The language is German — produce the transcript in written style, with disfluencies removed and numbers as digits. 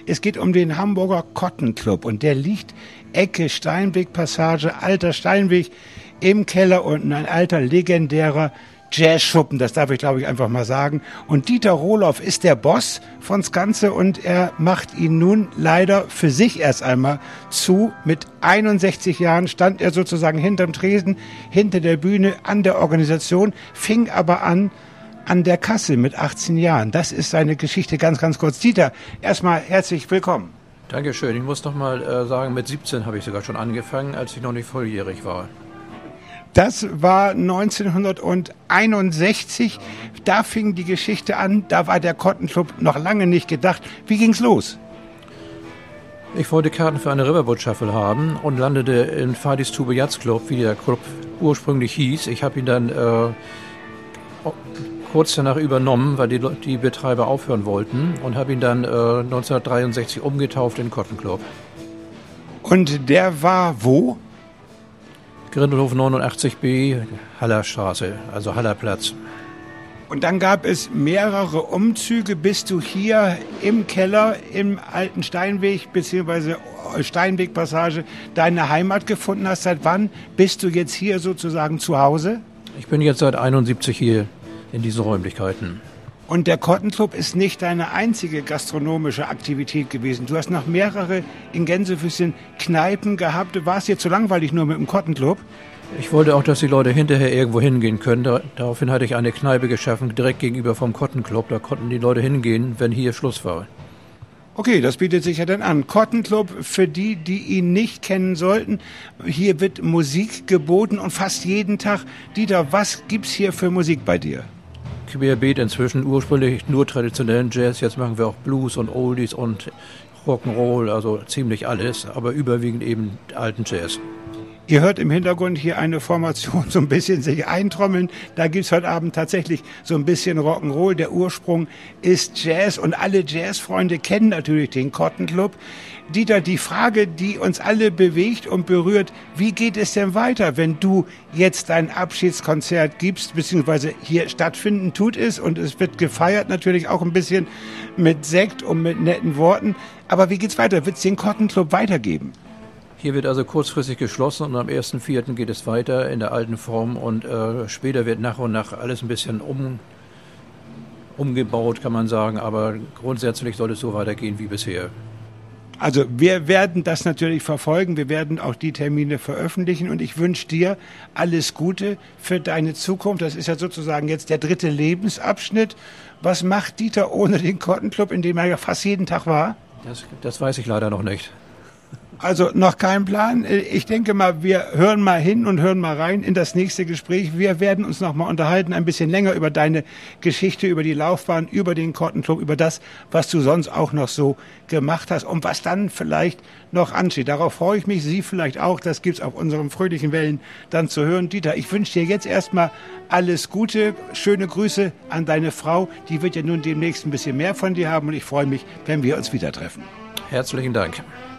Es geht um den Hamburger Cotton Club und der liegt Ecke Steinweg-Passage, alter Steinweg, im Keller unten ein alter legendärer Jazzschuppen, das darf ich glaube ich einfach mal sagen. Und Dieter Rohloff ist der Boss von's Ganze und er macht ihn nun leider für sich erst einmal zu. Mit 61 Jahren stand er sozusagen hinterm Tresen, hinter der Bühne, an der Organisation, fing aber an der Kasse mit 18 Jahren. Das ist seine Geschichte ganz, ganz kurz. Dieter, erstmal herzlich willkommen. Dankeschön. Ich muss noch mal sagen, mit 17 habe ich sogar schon angefangen, als ich noch nicht volljährig war. Das war 1961. Da fing die Geschichte an. Da war der Cotton Club noch lange nicht gedacht. Wie ging's los? Ich wollte Karten für eine Riverboat Shuffle haben und landete in Fadis Tube Yachts Club, wie der Club ursprünglich hieß. Ich habe ihn dann kurz danach übernommen, weil die Betreiber aufhören wollten und habe ihn dann 1963 umgetauft in Cotton Club. Und der war wo? Grindelhof 89b, Haller Straße, also Haller Platz. Und dann gab es mehrere Umzüge, bis du hier im Keller, im alten Steinweg bzw. Steinwegpassage deine Heimat gefunden hast. Seit wann bist du jetzt hier sozusagen zu Hause? Ich bin jetzt seit 71 hier in diesen Räumlichkeiten. Und der Cotton Club ist nicht deine einzige gastronomische Aktivität gewesen. Du hast noch mehrere in Gänsefüßchen Kneipen gehabt. Du warst dir zu langweilig nur mit dem Cotton Club? Ich wollte auch, dass die Leute hinterher irgendwo hingehen können. Daraufhin hatte ich eine Kneipe geschaffen, direkt gegenüber vom Cotton Club. Da konnten die Leute hingehen, wenn hier Schluss war. Okay, das bietet sich ja dann an. Cotton Club, für die, die ihn nicht kennen sollten, hier wird Musik geboten und fast jeden Tag. Dieter, was gibt's hier für Musik bei dir? Querbeet inzwischen, ursprünglich nur traditionellen Jazz, jetzt machen wir auch Blues und Oldies und Rock'n'Roll, also ziemlich alles, aber überwiegend eben alten Jazz. Ihr hört im Hintergrund hier eine Formation so ein bisschen sich eintrommeln. Da gibt's heute Abend tatsächlich so ein bisschen Rock'n'Roll. Der Ursprung ist Jazz und alle Jazzfreunde kennen natürlich den Cotton Club. Dieter, die Frage, die uns alle bewegt und berührt, wie geht es denn weiter, wenn du jetzt dein Abschiedskonzert gibst, beziehungsweise hier stattfinden tut es und es wird gefeiert, natürlich auch ein bisschen mit Sekt und mit netten Worten. Aber wie geht's weiter? Wird es den Cotton Club weitergeben? Hier wird also kurzfristig geschlossen und am 1.4. geht es weiter in der alten Form und später wird nach und nach alles ein bisschen umgebaut, kann man sagen, aber grundsätzlich soll es so weitergehen wie bisher. Also wir werden das natürlich verfolgen, wir werden auch die Termine veröffentlichen und ich wünsche dir alles Gute für deine Zukunft. Das ist ja sozusagen jetzt der 3. Lebensabschnitt. Was macht Dieter ohne den Cotton Club, in dem er ja fast jeden Tag war? Das weiß ich leider noch nicht. Also noch kein Plan. Ich denke mal, wir hören mal hin und hören mal rein in das nächste Gespräch. Wir werden uns noch mal unterhalten, ein bisschen länger über deine Geschichte, über die Laufbahn, über den Cotton Club, über das, was du sonst auch noch so gemacht hast und was dann vielleicht noch ansteht. Darauf freue ich mich, Sie vielleicht auch. Das gibt's auf unseren fröhlichen Wellen dann zu hören. Dieter, ich wünsche dir jetzt erstmal alles Gute. Schöne Grüße an deine Frau. Die wird ja nun demnächst ein bisschen mehr von dir haben und ich freue mich, wenn wir uns wieder treffen. Herzlichen Dank.